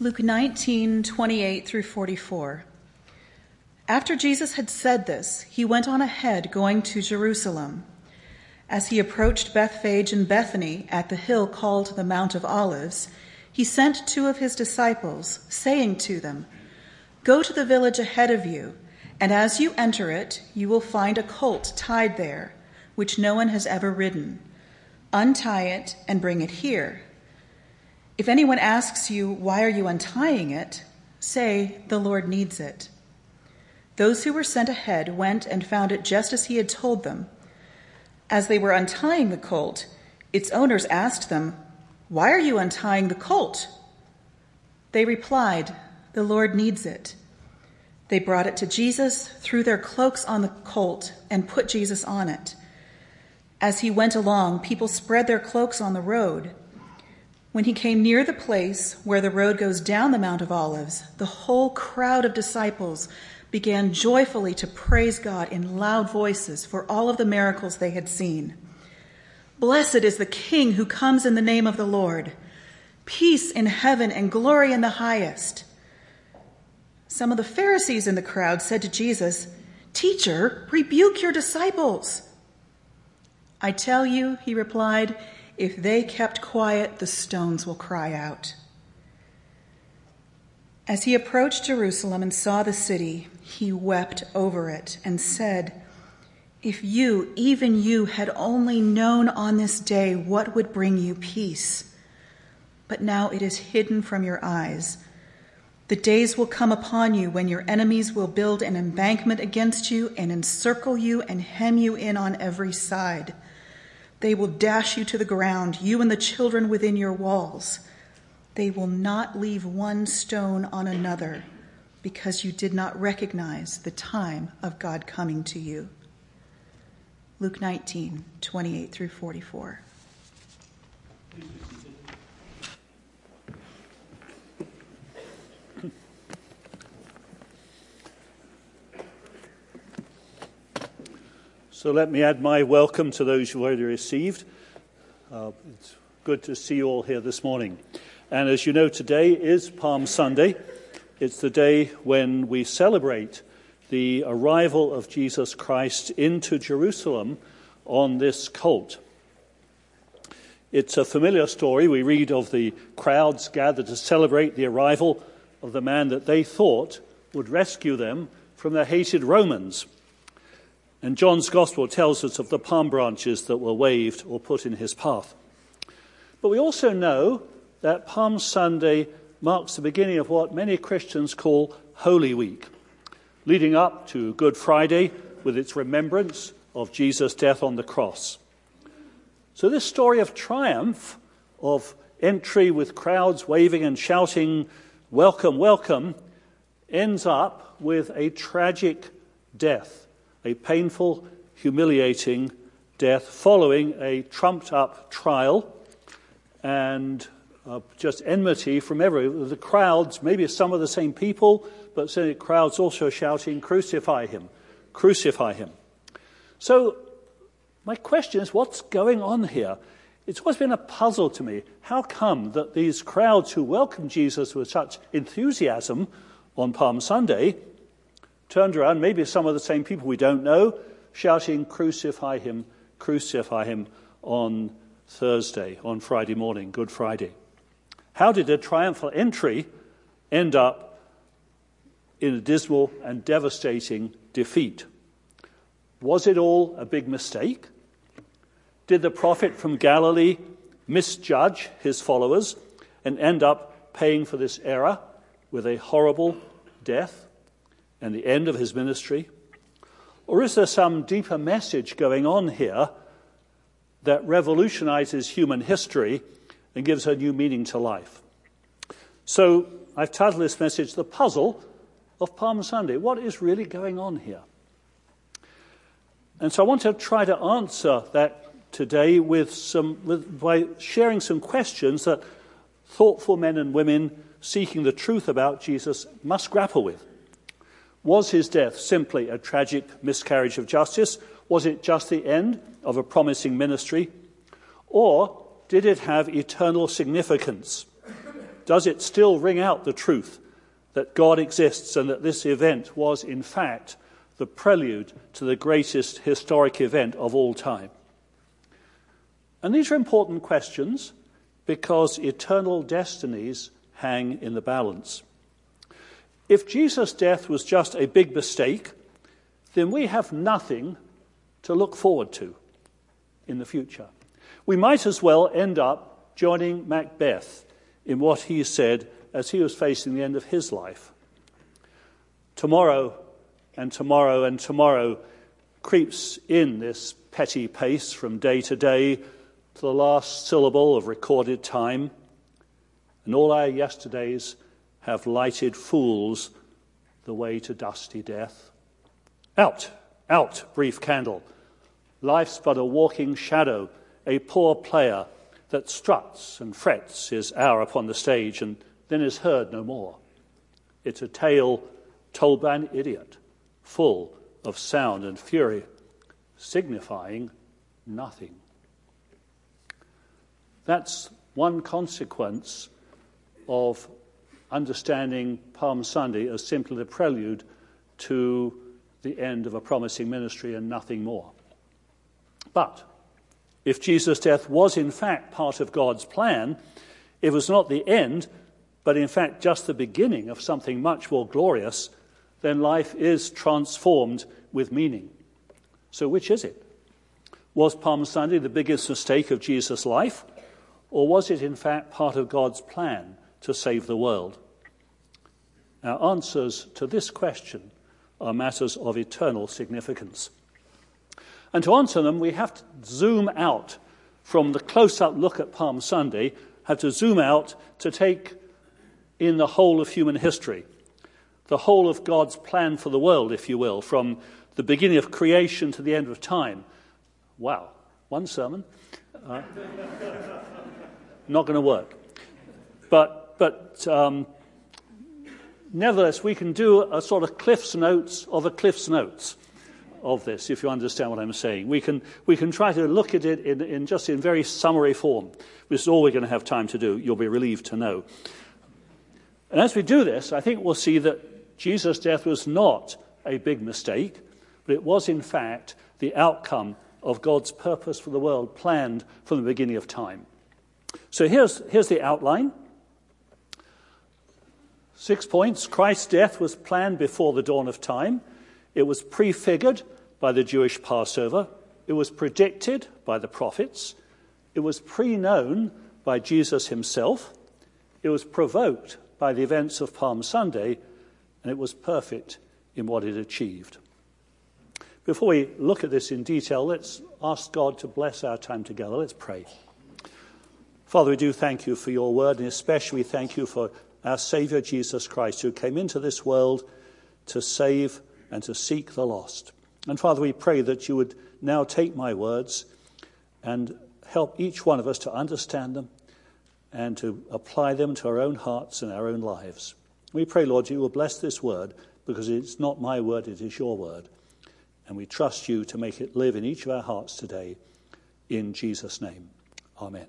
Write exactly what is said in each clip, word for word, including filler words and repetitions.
Luke nineteen, twenty-eight through forty-four. After Jesus had said this, he went on ahead, going to Jerusalem. As he approached Bethphage and Bethany at the hill called the Mount of Olives, he sent two of his disciples, saying to them, "Go to the village ahead of you, and as you enter it, you will find a colt tied there, which no one has ever ridden. Untie it and bring it here. If anyone asks you, 'Why are you untying it?' say, 'The Lord needs it.'" Those who were sent ahead went and found it just as he had told them. As they were untying the colt, its owners asked them, "Why are you untying the colt?" They replied, "The Lord needs it." They brought it to Jesus, threw their cloaks on the colt, and put Jesus on it. As he went along, people spread their cloaks on the road. When he came near the place where the road goes down the Mount of Olives, the whole crowd of disciples began joyfully to praise God in loud voices for all of the miracles they had seen. "Blessed is the King who comes in the name of the Lord. Peace in heaven and glory in the highest." Some of the Pharisees in the crowd said to Jesus, "Teacher, rebuke your disciples." "I tell you," he replied, "if they kept quiet, the stones will cry out." As he approached Jerusalem and saw the city, he wept over it and said, "If you, even you, had only known on this day what would bring you peace. But now it is hidden from your eyes. The days will come upon you when your enemies will build an embankment against you and encircle you and hem you in on every side. They will dash you to the ground, you and the children within your walls. They will not leave one stone on another, because you did not recognize the time of God coming to you." Luke nineteen, twenty-eight through forty-four. So let me add my welcome to those who've already received. Uh, it's good to see you all here this morning. And as you know, today is Palm Sunday. It's the day when we celebrate the arrival of Jesus Christ into Jerusalem on this colt. It's a familiar story. We read of the crowds gathered to celebrate the arrival of the man that they thought would rescue them from the hated Romans. And John's Gospel tells us of the palm branches that were waved or put in his path. But we also know that Palm Sunday marks the beginning of what many Christians call Holy Week, leading up to Good Friday with its remembrance of Jesus' death on the cross. So this story of triumph, of entry with crowds waving and shouting, "Welcome, welcome," ends up with a tragic death, a painful, humiliating death following a trumped-up trial and uh, just enmity from everywhere. The crowds, maybe some of the same people, but certainly crowds also shouting, "Crucify him, crucify him." So my question is, what's going on here? It's always been a puzzle to me. How come that these crowds who welcomed Jesus with such enthusiasm on Palm Sunday turned around, maybe some of the same people we don't know, shouting, "Crucify him, crucify him," on Thursday, on Friday morning, Good Friday? How did a triumphal entry end up in a dismal and devastating defeat? Was it all a big mistake? Did the prophet from Galilee misjudge his followers and end up paying for this error with a horrible death and the end of his ministry? Or is there some deeper message going on here that revolutionizes human history and gives a new meaning to life? So I've titled this message, "The Puzzle of Palm Sunday." What is really going on here? And so I want to try to answer that today with some, with, by sharing some questions that thoughtful men and women seeking the truth about Jesus must grapple with. Was his death simply a tragic miscarriage of justice? Was it just the end of a promising ministry? Or did it have eternal significance? does it still ring out the truth that God exists and that this event was, in fact, the prelude to the greatest historic event of all time? And these are important questions because eternal destinies hang in the balance. If Jesus' death was just a big mistake, then we have nothing to look forward to in the future. We might as well end up joining Macbeth in what he said as he was facing the end of his life. Tomorrow and tomorrow and tomorrow creeps in this petty pace from day to day to the last syllable of recorded time, and all our yesterdays have lighted fools the way to dusty death. Out, out, brief candle. Life's but a walking shadow, a poor player that struts and frets his hour upon the stage and then is heard no more. It's a tale told by an idiot, full of sound and fury, signifying nothing. That's one consequence of understanding Palm Sunday as simply the prelude to the end of a promising ministry and nothing more. But if Jesus' death was in fact part of God's plan, it was not the end, but in fact just the beginning of something much more glorious, then life is transformed with meaning. So which is it? Was Palm Sunday the biggest mistake of Jesus' life, or was it in fact part of God's plan to save the world? Our answers to this question are matters of eternal significance. And to answer them, we have to zoom out from the close-up look at Palm Sunday, have to zoom out to take in the whole of human history, the whole of God's plan for the world, if you will, from the beginning of creation to the end of time. Wow, one sermon. Uh, not going to work. But, but um, nevertheless, we can do a sort of Cliff's Notes of a Cliff's Notes of this, if you understand what I'm saying. We can we can try to look at it in, in just in very summary form. This is all we're going to have time to do, you'll be relieved to know. And as we do this, I think we'll see that Jesus' death was not a big mistake, but it was in fact the outcome of God's purpose for the world planned from the beginning of time. So here's, here's the outline. Six points. Christ's death was planned before the dawn of time. It was prefigured by the Jewish Passover. It was predicted by the prophets. It was pre-known by Jesus himself. It was provoked by the events of Palm Sunday, and it was perfect in what it achieved. Before we look at this in detail, let's ask God to bless our time together. Let's pray. Father, we do thank you for your word, and especially thank you for our Saviour Jesus Christ, who came into this world to save and to seek the lost. And Father, we pray that you would now take my words and help each one of us to understand them and to apply them to our own hearts and our own lives. We pray, Lord, you will bless this word, because it's not my word, it is your word. And we trust you to make it live in each of our hearts today. In Jesus' name, amen.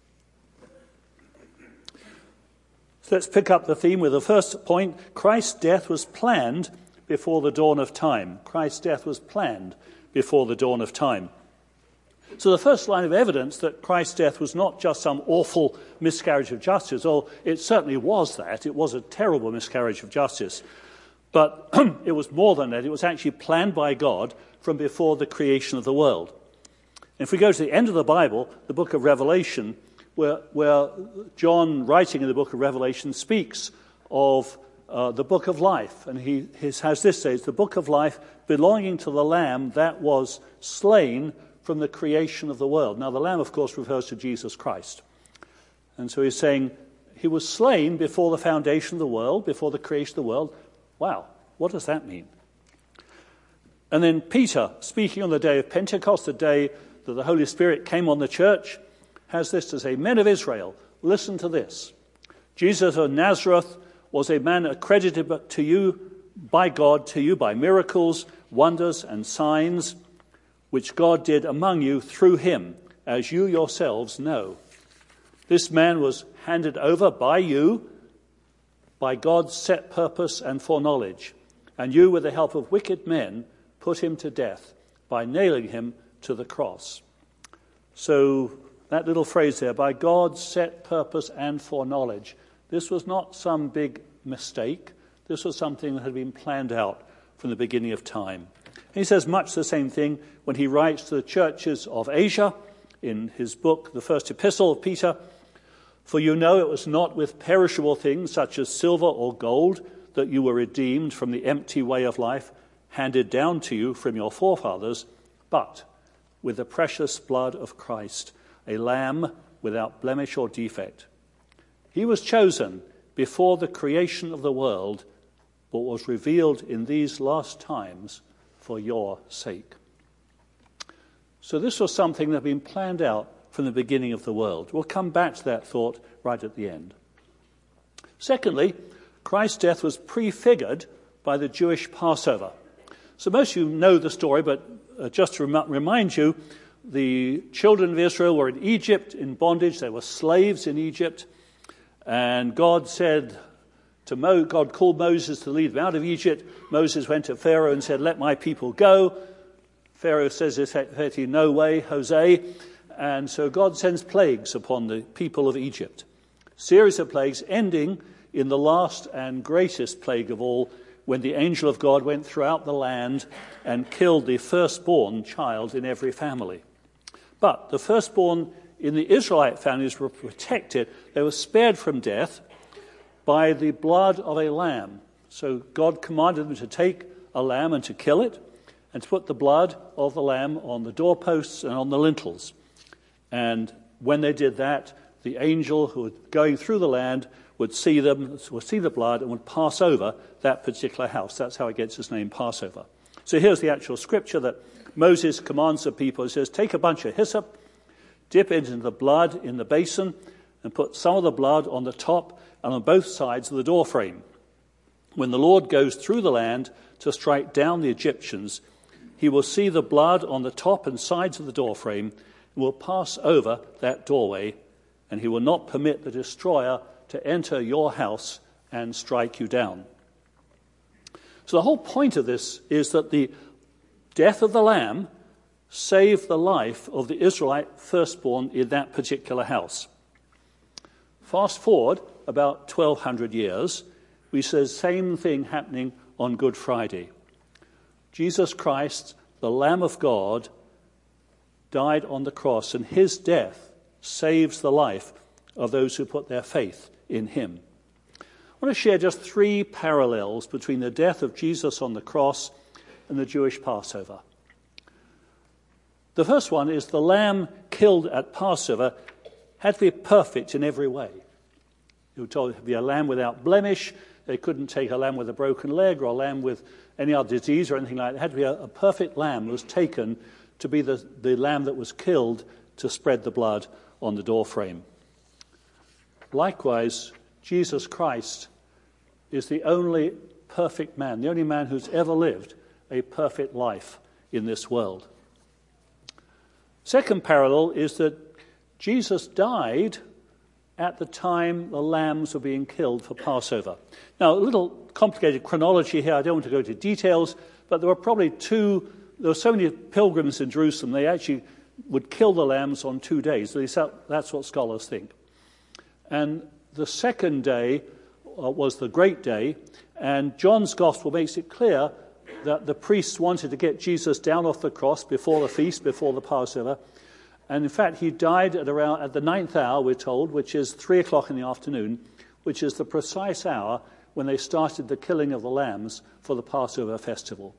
So let's pick up the theme with the first point. Christ's death was planned before the dawn of time. Christ's death was planned before the dawn of time. So the first line of evidence that Christ's death was not just some awful miscarriage of justice, or it certainly was that. It was a terrible miscarriage of justice. But it was more than that. It was actually planned by God from before the creation of the world. If we go to the end of the Bible, the book of Revelation, where, where John, writing in the book of Revelation, speaks of uh, the book of life. And he his, has this say, it's the book of life belonging to the Lamb that was slain from the creation of the world. Now, the Lamb, of course, refers to Jesus Christ. And so he's saying he was slain before the foundation of the world, before the creation of the world. Wow, what does that mean? And then Peter, speaking on the day of Pentecost, the day that the Holy Spirit came on the church, has this to say, men of Israel, listen to this. Jesus of Nazareth was a man accredited to you by God, to you by miracles, wonders, and signs, which God did among you through him, as you yourselves know. This man was handed over by you, by God's set purpose and foreknowledge, and you, with the help of wicked men, put him to death by nailing him to the cross. So that little phrase there, by God's set purpose and foreknowledge, this was not some big mistake. This was something that had been planned out from the beginning of time. And he says much the same thing when he writes to the churches of Asia in his book, the first epistle of Peter. For you know it was not with perishable things such as silver or gold that you were redeemed from the empty way of life handed down to you from your forefathers, but with the precious blood of Christ, a lamb without blemish or defect. He was chosen before the creation of the world, but was revealed in these last times for your sake. So this was something that had been planned out from the beginning of the world. We'll come back to that thought right at the end. Secondly, Christ's death was prefigured by the Jewish Passover. So most of you know the story, but uh, just to rem- remind you, the children of Israel were in Egypt in bondage. They were slaves in Egypt. And God said to Mo, God called Moses to lead them out of Egypt. Moses went to Pharaoh and said, let my people go. Pharaoh says, effectively, no way, Jose. And so God sends plagues upon the people of Egypt. Series of plagues ending in the last and greatest plague of all, when the angel of God went throughout the land and killed the firstborn child in every family. But the firstborn in the Israelite families were protected. They were spared from death by the blood of a lamb. So God commanded them to take a lamb and to kill it, and to put the blood of the lamb on the doorposts and on the lintels. And when they did that, the angel who was going through the land would see them, would see the blood, and would pass over that particular house. That's how it gets its name, Passover. So here's the actual scripture that Moses commands the people. He says, take a bunch of hyssop, dip it into the blood in the basin, and put some of the blood on the top and on both sides of the doorframe. When the Lord goes through the land to strike down the Egyptians, he will see the blood on the top and sides of the doorframe and will pass over that doorway, and he will not permit the destroyer to enter your house and strike you down. So the whole point of this is that the death of the lamb saved the life of the Israelite firstborn in that particular house. Fast forward about twelve hundred years, we see the same thing happening on Good Friday. Jesus Christ, the Lamb of God, died on the cross, and his death saves the life of those who put their faith in him. I want to share just three parallels between the death of Jesus on the cross and the Jewish Passover. The first one is the lamb killed at Passover had to be perfect in every way. It was told to be a lamb without blemish. They couldn't take a lamb with a broken leg or a lamb with any other disease or anything like that. It had to be a, a perfect lamb that was taken to be the, the lamb that was killed to spread the blood on the doorframe. Likewise, Jesus Christ is the only perfect man, the only man who's ever lived a perfect life in this world. Second parallel is that Jesus died at the time the lambs were being killed for Passover. Now, a little complicated chronology here. I don't want to go into details, but there were probably two, there were so many pilgrims in Jerusalem, they actually would kill the lambs on two days. At least that's what scholars think. And the second day uh, was the great day, and John's gospel makes it clear that the priests wanted to get Jesus down off the cross before the feast, before the Passover. And in fact, he died at around at the ninth hour, we're told, which is three o'clock in the afternoon, which is the precise hour when they started the killing of the lambs for the Passover festival.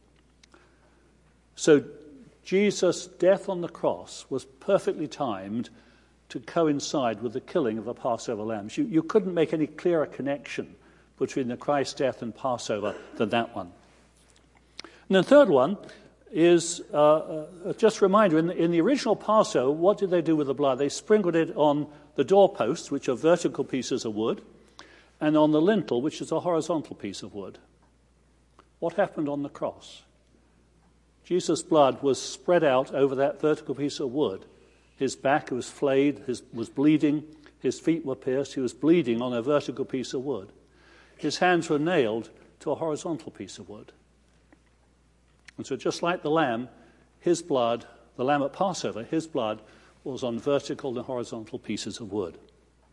So Jesus' death on the cross was perfectly timed to coincide with the killing of the Passover lambs. You, you couldn't make any clearer connection between the Christ death and Passover than that one. And the third one is uh, uh, just a reminder, in the, in the original Passover, what did they do with the blood? They sprinkled it on the doorposts, which are vertical pieces of wood, and on the lintel, which is a horizontal piece of wood. What happened on the cross? Jesus' blood was spread out over that vertical piece of wood. His back was flayed, his, was bleeding, His feet were pierced. He was bleeding on a vertical piece of wood. His hands were nailed to a horizontal piece of wood. And so just like the lamb, his blood, the lamb at Passover, his blood was on vertical and horizontal pieces of wood.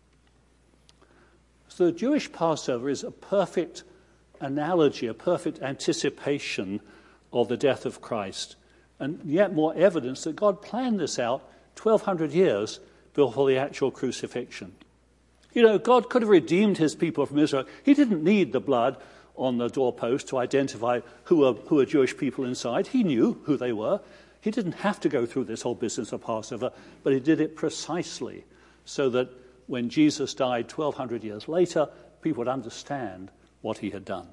So the Jewish Passover is a perfect analogy, a perfect anticipation of the death of Christ, and yet more evidence that God planned this out twelve hundred years before the actual crucifixion. You know, God could have redeemed his people from Israel. He didn't need the blood on the doorpost to identify who are, who are Jewish people inside. He knew who they were. He didn't have to go through this whole business of Passover, but he did it precisely so that when Jesus died twelve hundred years later, people would understand what he had done.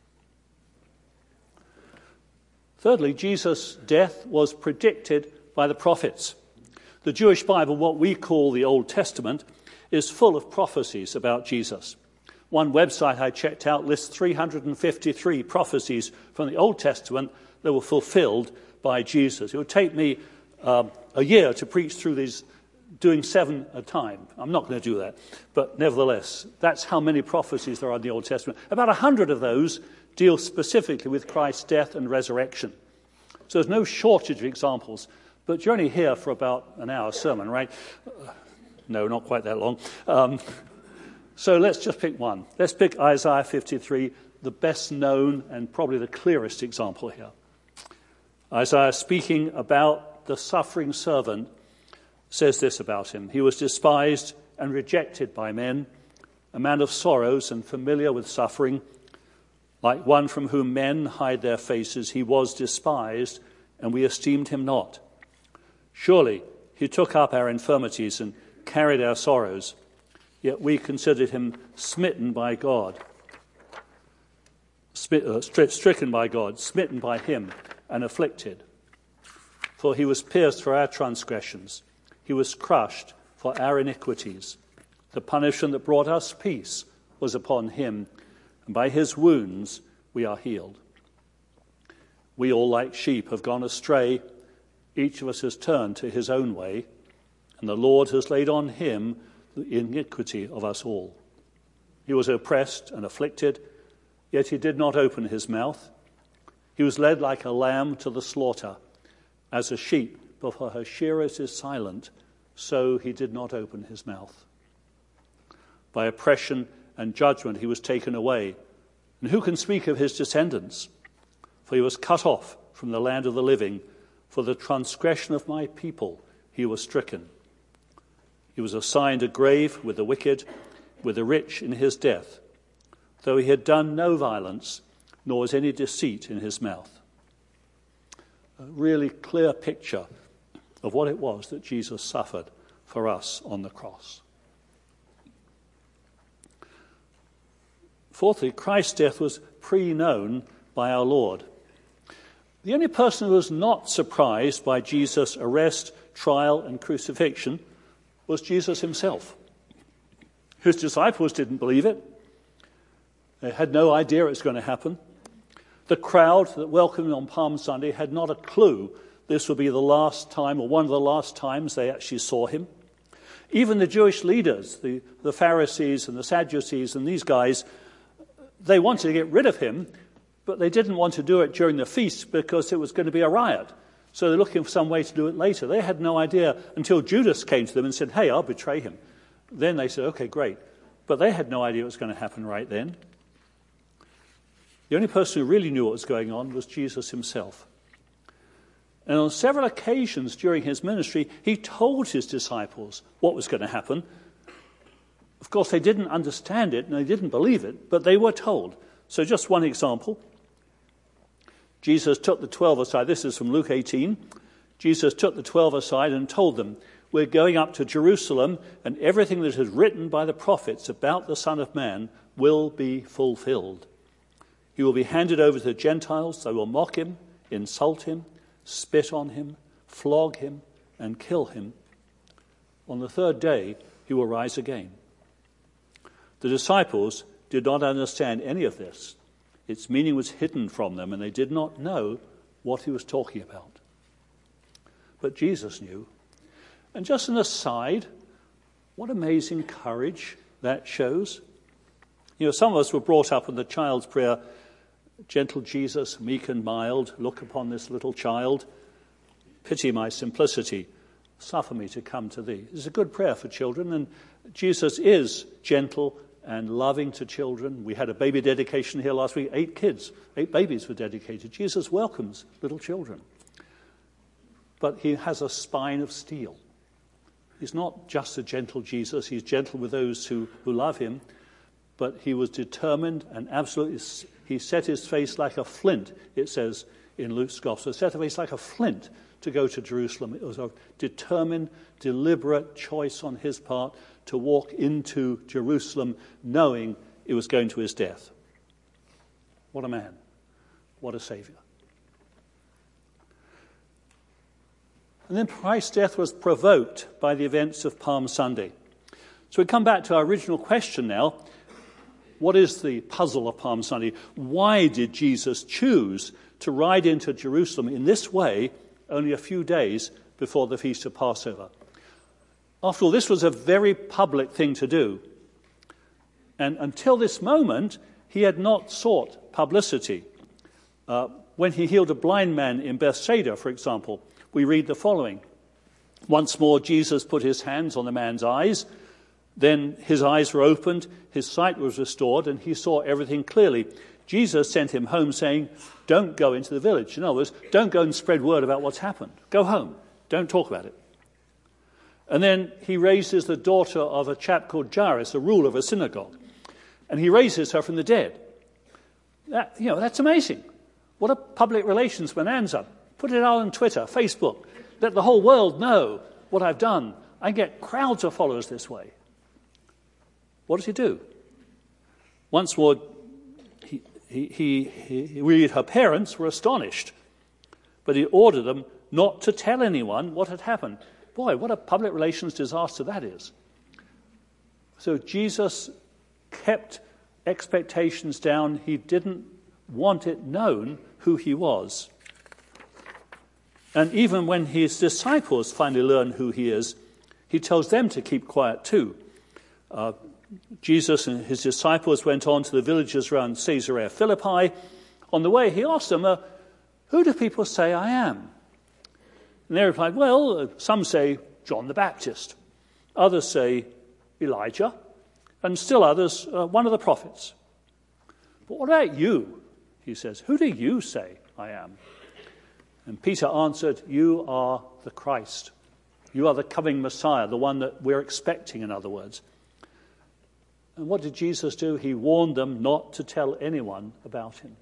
Thirdly, Jesus' death was predicted by the prophets. The Jewish Bible, what we call the Old Testament, is full of prophecies about Jesus. One website I checked out lists three hundred fifty-three prophecies from the Old Testament that were fulfilled by Jesus. It would take me uh, a year to preach through these, doing seven at a time. I'm not going to do that. But nevertheless, that's how many prophecies there are in the Old Testament. About a hundred of those deal specifically with Christ's death and resurrection. So there's no shortage of examples. But you're only here for about an hour sermon, right? Uh, no, not quite that long. Um, so let's just pick one. Let's pick Isaiah fifty-three, the best known and probably the clearest example here. Isaiah, speaking about the suffering servant, says this about him. He was despised and rejected by men, a man of sorrows and familiar with suffering. Like one from whom men hide their faces, he was despised, and we esteemed him not. Surely he took up our infirmities and carried our sorrows, yet we considered him smitten by God, stricken by God, smitten by him, and afflicted. For he was pierced for our transgressions, he was crushed for our iniquities. The punishment that brought us peace was upon him, and by his wounds we are healed. We all like sheep have gone astray. Each of us has turned to his own way, and the Lord has laid on him the iniquity of us all. He was oppressed and afflicted, yet he did not open his mouth. He was led like a lamb to the slaughter. As a sheep before her shearers is silent, so he did not open his mouth. By oppression and judgment he was taken away. And who can speak of his descendants? For he was cut off from the land of the living. For the transgression of my people he was stricken. He was assigned a grave with the wicked, with the rich in his death, though he had done no violence, nor was any deceit in his mouth. A really clear picture of what it was that Jesus suffered for us on the cross. Fourthly, Christ's death was pre-known by our Lord. The only person who was not surprised by Jesus' arrest, trial, and crucifixion was Jesus himself. His disciples didn't believe it. They had no idea it was going to happen. The crowd that welcomed him on Palm Sunday had not a clue this would be the last time, or one of the last times they actually saw him. Even the Jewish leaders, the, the Pharisees and the Sadducees and these guys, they wanted to get rid of him, but they didn't want to do it during the feast because it was going to be a riot. So they're looking for some way to do it later. They had no idea until Judas came to them and said, hey, I'll betray him. Then they said, okay, great. But they had no idea what was going to happen right then. The only person who really knew what was going on was Jesus himself. And on several occasions during his ministry, he told his disciples what was going to happen. Of course, they didn't understand it and they didn't believe it, but they were told. So just one example. Jesus took the twelve aside. This is from Luke eighteen. Jesus took the twelve aside and told them, we're going up to Jerusalem, and everything that is written by the prophets about the Son of Man will be fulfilled. He will be handed over to the Gentiles. They will mock him, insult him, spit on him, flog him, and kill him. On the third day, he will rise again. The disciples did not understand any of this. Its meaning was hidden from them, and they did not know what he was talking about. But Jesus knew. And just an aside, What amazing courage that shows. You know, some of us were brought up in the child's prayer, gentle Jesus, meek and mild, look upon this little child, pity my simplicity, suffer me to come to thee. It's a good prayer for children, and Jesus is gentle and loving to children. We had a baby dedication here last week. Eight kids, eight babies were dedicated. Jesus welcomes little children. But he has a spine of steel. He's not just a gentle Jesus. He's gentle with those who, who love him. But he was determined and absolutely, he set his face like a flint, it says in Luke's Gospel. Set his face like a flint to go to Jerusalem. It was a determined, deliberate choice on his part to walk into Jerusalem knowing it was going to his death. What a man. What a Saviour. And then Christ's death was provoked by the events of Palm Sunday. So we come back to our original question now. What is the puzzle of Palm Sunday? Why did Jesus choose to ride into Jerusalem in this way only a few days before the Feast of Passover? After all, this was a very public thing to do. And until this moment, he had not sought publicity. Uh, when he healed a blind man in Bethsaida, for example, we read the following. Once more, Jesus put his hands on the man's eyes. Then his eyes were opened, his sight was restored, and he saw everything clearly. Jesus sent him home saying, don't go into the village. In other words, don't go and spread word about what's happened. Go home. Don't talk about it. And then he raises the daughter of a chap called Jairus, a ruler of a synagogue. And he raises her from the dead. That, you know, that's amazing. What a public relations bonanza. Put it out on Twitter, Facebook. Let the whole world know what I've done. I get crowds of followers this way. What does he do? Once more, he, he, he, he, we read her parents were astonished, but he ordered them not to tell anyone what had happened. Boy, what a public relations disaster that is. So Jesus kept expectations down. He didn't want it known who he was. And even when his disciples finally learn who he is, he tells them to keep quiet too. Uh, Jesus and his disciples went on to the villages around Caesarea Philippi. On the way, he asked them, uh, who do people say I am? And they replied, well, uh, some say John the Baptist. Others say Elijah. And still others, uh, one of the prophets. But what about you? He says, who do you say I am? And Peter answered, you are the Christ. You are the coming Messiah, the one that we're expecting, in other words. And what did Jesus do? He warned them not to tell anyone about him.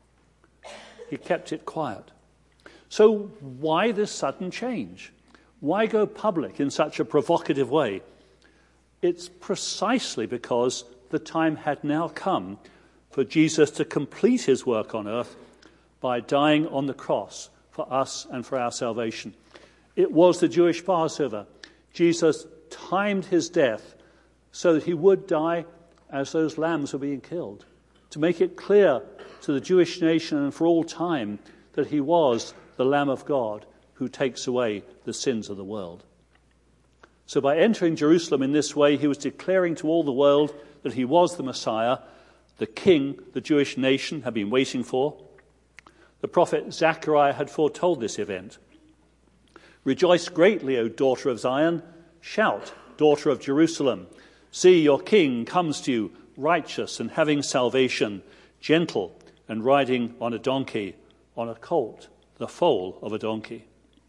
He kept it quiet. So why this sudden change? Why go public in such a provocative way? It's precisely because the time had now come for Jesus to complete his work on earth by dying on the cross for us and for our salvation. It was the Jewish Passover. Jesus timed his death so that he would die as those lambs were being killed, to make it clear to the Jewish nation and for all time that he was the Lamb of God who takes away the sins of the world. So by entering Jerusalem in this way, he was declaring to all the world that he was the Messiah, the king the Jewish nation had been waiting for. The prophet Zechariah had foretold this event. Rejoice greatly, O daughter of Zion. Shout, daughter of Jerusalem. See, your king comes to you, righteous and having salvation, gentle and riding on a donkey, on a colt, the foal of a donkey.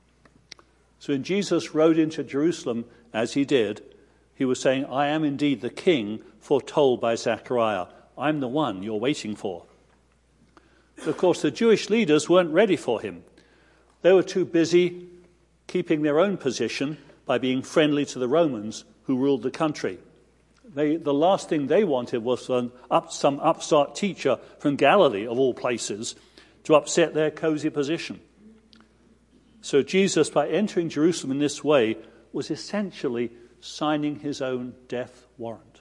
So when Jesus rode into Jerusalem, as he did, he was saying, I am indeed the king foretold by Zechariah. I'm the one you're waiting for. But of course, the Jewish leaders weren't ready for him. They were too busy keeping their own position by being friendly to the Romans who ruled the country. They, the last thing they wanted was an up, some upstart teacher from Galilee, of all places, to upset their cozy position. So Jesus, by entering Jerusalem in this way, was essentially signing his own death warrant.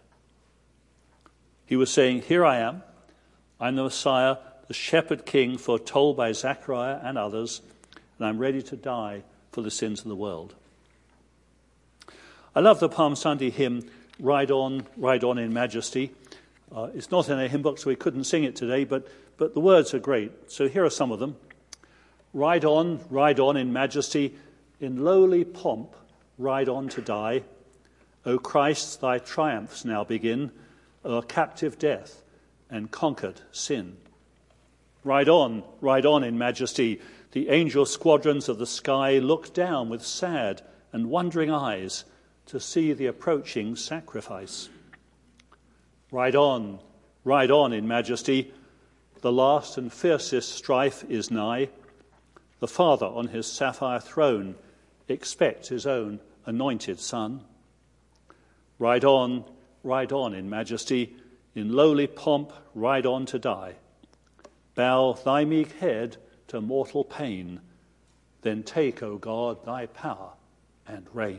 He was saying, here I am, I'm the Messiah, the shepherd king foretold by Zechariah and others, and I'm ready to die for the sins of the world. I love the Palm Sunday hymn, Ride On, Ride On in Majesty. Uh, it's not in a hymn book, so we couldn't sing it today, but, but the words are great. So here are some of them. Ride on, ride on in majesty, in lowly pomp, ride on to die. O Christ, thy triumphs now begin, o'er captive death and conquered sin. Ride on, ride on in majesty. The angel squadrons of the sky look down with sad and wondering eyes to see the approaching sacrifice. Ride on, ride on in majesty. The last and fiercest strife is nigh. The Father on his sapphire throne expects his own anointed Son. Ride on, ride on in majesty. In lowly pomp, ride on to die. Bow thy meek head to mortal pain. Then take, O God, thy power and reign.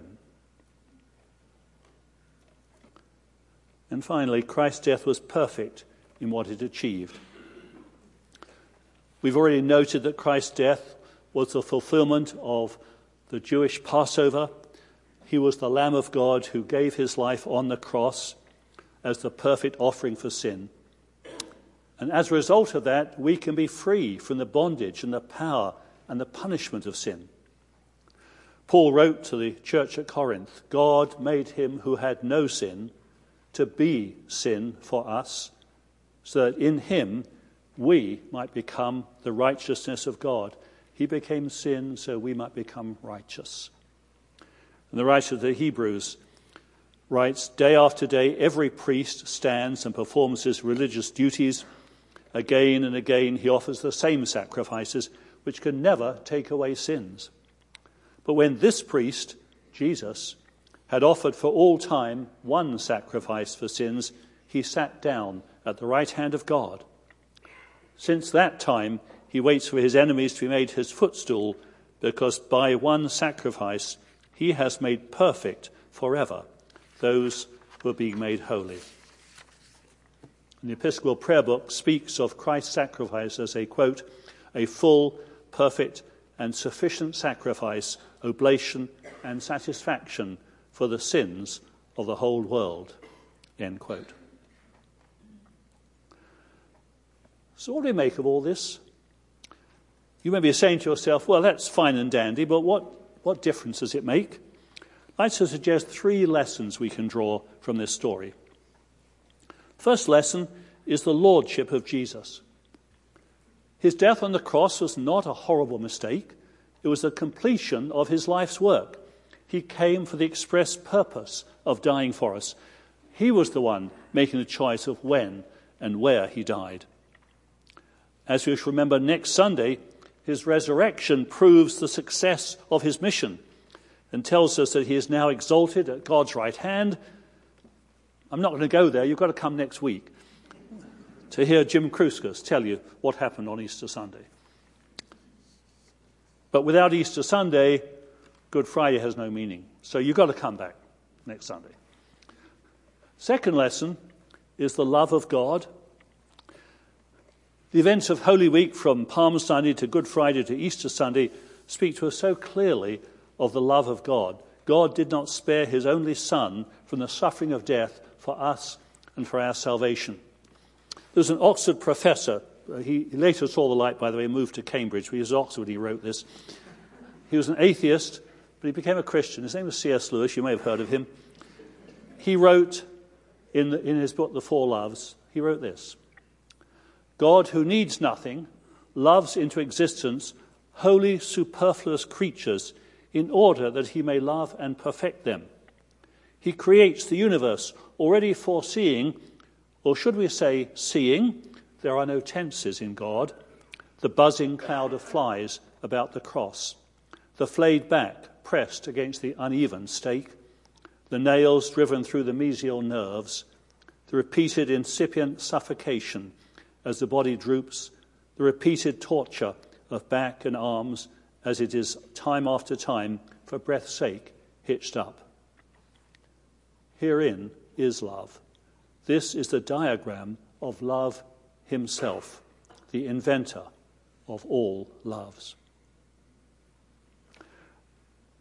And finally, Christ's death was perfect in what it achieved. We've already noted that Christ's death was the fulfillment of the Jewish Passover. He was the Lamb of God who gave his life on the cross as the perfect offering for sin. And as a result of that, we can be free from the bondage and the power and the punishment of sin. Paul wrote to the church at Corinth, God made him who had no sin to be sin for us, so that in him we might become the righteousness of God. He became sin so we might become righteous. And the writer of the Hebrews writes, day after day, every priest stands and performs his religious duties. Again and again he offers the same sacrifices, which can never take away sins. But when this priest, Jesus, had offered for all time one sacrifice for sins, he sat down at the right hand of God. Since that time, he waits for his enemies to be made his footstool, because by one sacrifice he has made perfect forever those who are being made holy. And the Episcopal Prayer Book speaks of Christ's sacrifice as a, quote, a full, perfect, and sufficient sacrifice, oblation, and satisfaction for the sins of the whole world, end quote. So what do we make of all this? You may be saying to yourself, well, that's fine and dandy, but what, what difference does it make? I'd like to suggest three lessons we can draw from this story. First lesson is the lordship of Jesus. His death on the cross was not a horrible mistake. It was the completion of his life's work. He came for the express purpose of dying for us. He was the one making the choice of when and where he died. As we shall remember next Sunday, his resurrection proves the success of his mission and tells us that he is now exalted at God's right hand. I'm not going to go there. You've got to come next week to hear Jim Kruskus tell you what happened on Easter Sunday. But without Easter Sunday, Good Friday has no meaning. So you've got to come back next Sunday. Second lesson is the love of God. The events of Holy Week, from Palm Sunday to Good Friday to Easter Sunday, speak to us so clearly of the love of God. God did not spare his only Son from the suffering of death for us and for our salvation. There was an Oxford professor. He later saw the light, by the way, moved to Cambridge. He was at Oxford when he wrote this. He was an atheist, but he became a Christian. His name was C S Lewis. You may have heard of him. He wrote in, the, in his book, The Four Loves, he wrote this: God, who needs nothing, loves into existence holy, superfluous creatures in order that he may love and perfect them. He creates the universe already foreseeing, or should we say seeing, there are no tenses in God, the buzzing cloud of flies about the cross, the flayed back pressed against the uneven stake, the nails driven through the mesial nerves, the repeated incipient suffocation as the body droops, the repeated torture of back and arms as it is time after time, for breath's sake, hitched up. Herein is love. This is the diagram of love himself, the inventor of all loves.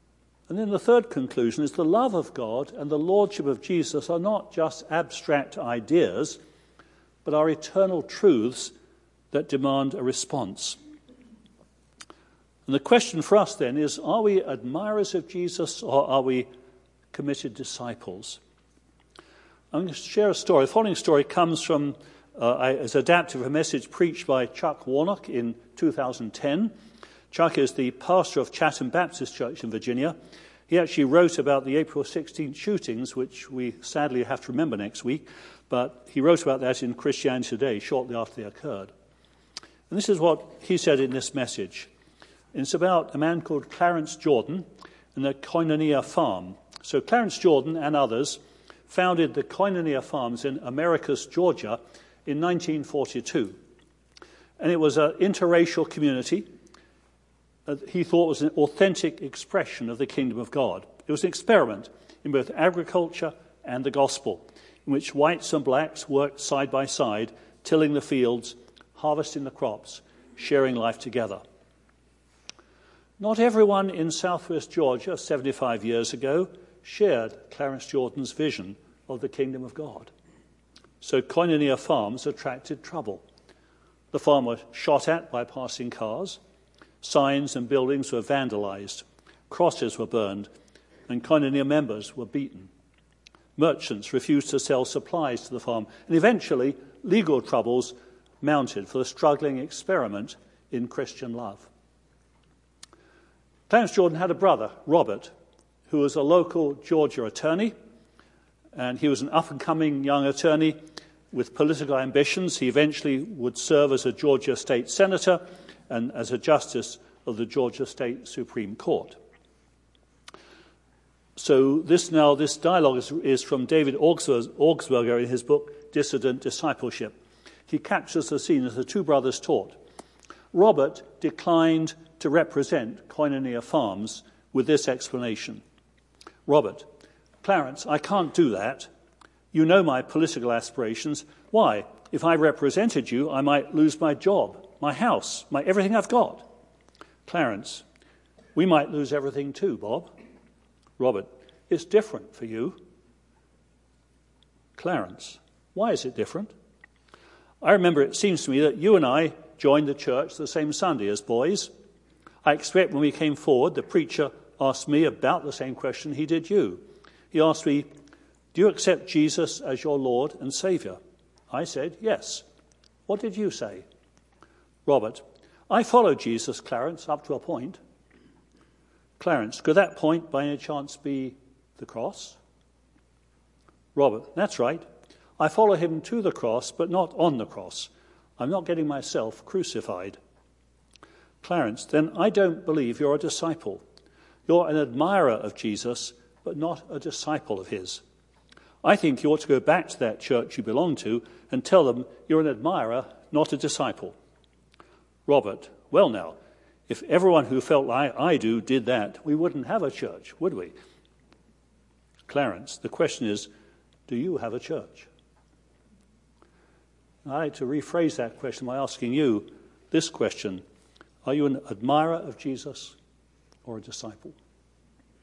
And then the third conclusion is the love of God and the lordship of Jesus are not just abstract ideas, but are eternal truths that demand a response. And the question for us then is, are we admirers of Jesus or are we committed disciples? I'm going to share a story. The following story comes from, uh, as adapted from a message preached by Chuck Warnock in two thousand ten. Chuck is the pastor of Chatham Baptist Church in Virginia. He actually wrote about the April sixteenth shootings, which we sadly have to remember next week, but he wrote about that in Christianity Today shortly after they occurred. And this is what he said in this message. It's about a man called Clarence Jordan and the Koinonia Farm. So Clarence Jordan and others founded the Koinonia Farms in Americus, Georgia in nineteen forty-two. And it was an interracial community that he thought was an authentic expression of the kingdom of God. It was an experiment in both agriculture and the gospel, in which whites and blacks worked side by side, tilling the fields, harvesting the crops, sharing life together. Not everyone in southwest Georgia seventy-five years ago shared Clarence Jordan's vision of the kingdom of God. So Koinonia Farms attracted trouble. The farm was shot at by passing cars, signs and buildings were vandalized, crosses were burned, and Koinonia members were beaten. Merchants refused to sell supplies to the farm, and eventually legal troubles mounted for the struggling experiment in Christian love. Clarence Jordan had a brother, Robert, who was a local Georgia attorney, and he was an up-and-coming young attorney with political ambitions. He eventually would serve as a Georgia state senator and as a justice of the Georgia State Supreme Court. So this now, this dialogue is, is from David Augsburger in his book, Dissident Discipleship. He captures the scene as the two brothers taught. Robert declined to represent Koinonia Farms with this explanation. Robert, Clarence, I can't do that. You know my political aspirations. Why? If I represented you, I might lose my job, my house, my everything I've got. Clarence, we might lose everything too, Bob. Robert, it's different for you. Clarence, why is it different? I remember it seems to me that you and I joined the church the same Sunday as boys. I expect when we came forward, the preacher asked me about the same question he did you. He asked me, do you accept Jesus as your Lord and Saviour? I said, yes. What did you say? Robert, I followed Jesus, Clarence, up to a point. Clarence, could that point by any chance be the cross? Robert, that's right. I follow him to the cross, but not on the cross. I'm not getting myself crucified. Clarence, then I don't believe you're a disciple. You're an admirer of Jesus, but not a disciple of his. I think you ought to go back to that church you belong to and tell them you're an admirer, not a disciple. Robert, well now, if everyone who felt like I do did that, we wouldn't have a church, would we? Clarence, the question is, do you have a church? I'd like to rephrase that question by asking you this question. Are you an admirer of Jesus or a disciple?